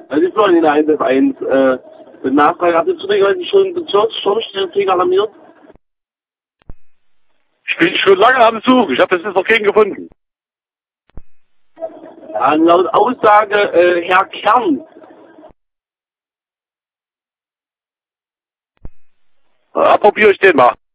Also die Florian 1F1, mit Nachfrage, habt ihr zufällig schon Schornsteinfeger alarmiert? Ich bin schon lange am Suchen, ich habe bis jetzt noch keinen gefunden. Ja, laut Aussage, Herr Kern. Ja, probiere ich den mal.